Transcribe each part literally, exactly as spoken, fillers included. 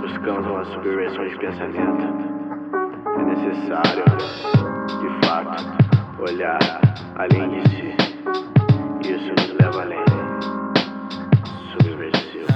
buscamos uma subversão de pensamento. É necessário, de fato, olhar além de si. Isso nos leva além. Subversivo.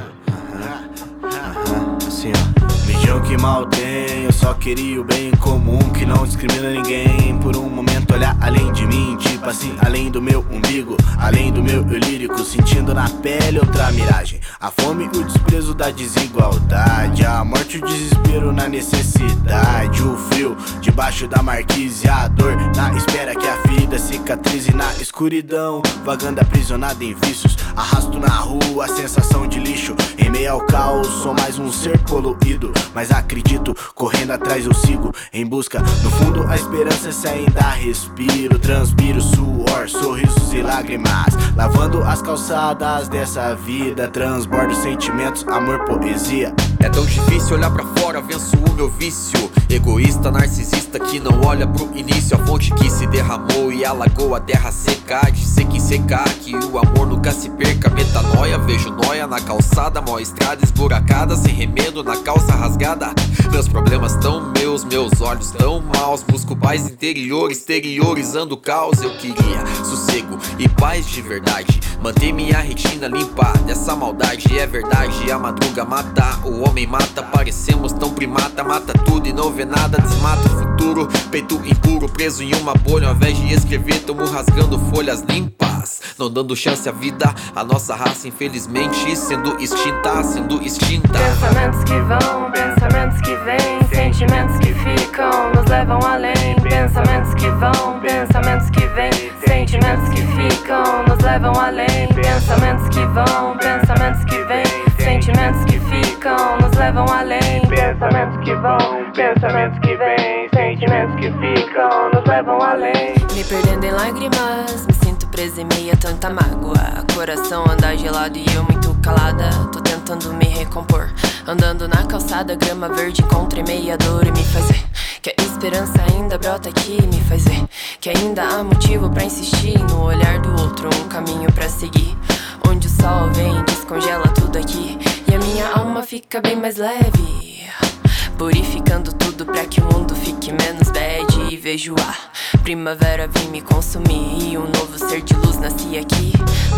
Assim, ó. Mijão que mal tem, eu só queria o bem comum que não discrimina ninguém. Por um momento olhar além de mim, tipo assim, além do meu umbigo, além do meu eu lírico, sentindo na pele outra miragem. A fome e o desprezo da desigualdade, a morte e o desespero na necessidade, o frio debaixo da marquise, a dor na espera que a ferida cicatrize na escuridão, vagando aprisionado em vícios. Arrasto na rua a sensação de lixo, em meio ao caos sou mais um ser poluído, mas acredito, correndo atrás eu sigo em busca. No fundo a esperança se ainda respiro, transpiro suor, sorrisos e lágrimas, lavando as calçadas dessa vida, transbordo sentimentos, amor, poesia. É tão difícil olhar pra fora, venço o meu vício. Egoísta, narcisista que não olha pro início. A fonte que se derramou e alagou a terra seca. De seca em secar, que o amor nunca se perca. Metanoia, vejo noia na calçada, mó estrada esburacada, sem remedo na calça rasgada. Meus problemas tão meus, meus olhos tão maus. Busco paz interior, exteriorizando o caos. Eu queria sossego e paz de verdade, manter minha retina limpa dessa maldade. É verdade, a madruga mata, o homem mata. Parecemos tão primata, mata tudo e não vê nada. Desmata o futuro, peito impuro, preso em uma bolha. Ao invés de escrever, tamo rasgando folhas limpas, não dando chance à vida. A nossa raça infelizmente sendo extinta, sendo extinta. Pensamentos que vão, pensamentos que vêm, sentimentos que ficam, nos levam além. Pensamentos que vão, pensamentos que vêm, sentimentos que ficam, nos levam além. Pensamentos que vão, pensamentos que vêm, sentimentos que ficam, nos levam além. Pensamentos que vão, pensamentos que vêm, sentimentos que ficam, nos levam além. Me perdendo em lágrimas, me sinto presa em meio a tanta mágoa. Coração anda gelado e eu muito calada, tô tentando me recompor. Andando na calçada, grama verde contra meia dor. E me faz ver que a esperança ainda brota aqui. Me faz ver que ainda há motivo pra insistir no olhar do outro, um caminho pra seguir, onde o sol vem e descongela tudo aqui, e a minha alma fica bem mais leve, purificando tudo pra que o mundo fique menos bad. E vejo a primavera vir me consumir, e um novo ser de luz nasci aqui.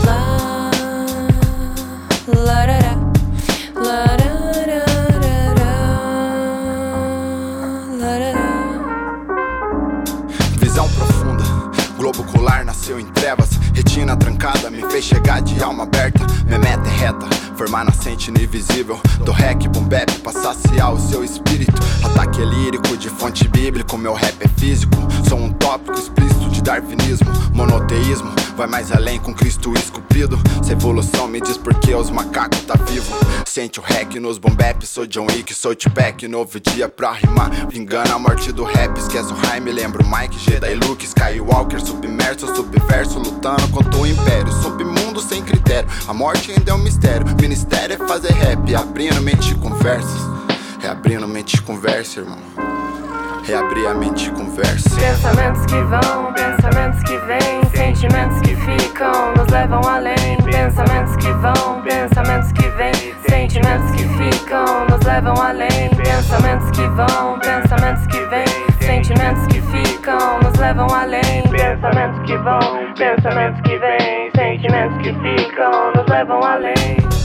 Lá, larará, larará, larará. Visão profunda, globo ocular nasceu em trevas. Retina trancada me fez chegar de alma aberta. Minha meta é reta, formar nascente no invisível. Do rec, boom bap, pra saciar o seu espírito. Ataque é lírico, de fonte bíblica, meu rap é físico. Sou um tópico explícito de darwinismo. Monoteísmo, vai mais além com Cristo esculpido. Se evolução me diz porque os macacos tá vivo. Sente o rec nos boom bap, sou John Wick, sou Tupac. Novo dia pra rimar, vingando a morte do rap. Esquece o Jaime, lembro Mike, Jedi, Luke, Skywalker. Submerso, subverso, lutando contra o império. Submundo sem critério, a morte ainda é um mistério. Ministério é fazer rap, abrindo mente com versos. Reabrindo mente com verso, irmão. Reabrir a mente com verso. Pensamentos que vão, pensamentos que vêm, sentimentos que ficam, nos levam além. Pensamentos que vão, pensamentos que vêm, sentimentos que ficam, nos levam além. Pensamentos que vão, pensamentos que vêm, sentimentos que ficam, nos levam além. Pensamentos que vão, pensamentos que vêm, sentimentos que ficam, nos levam além.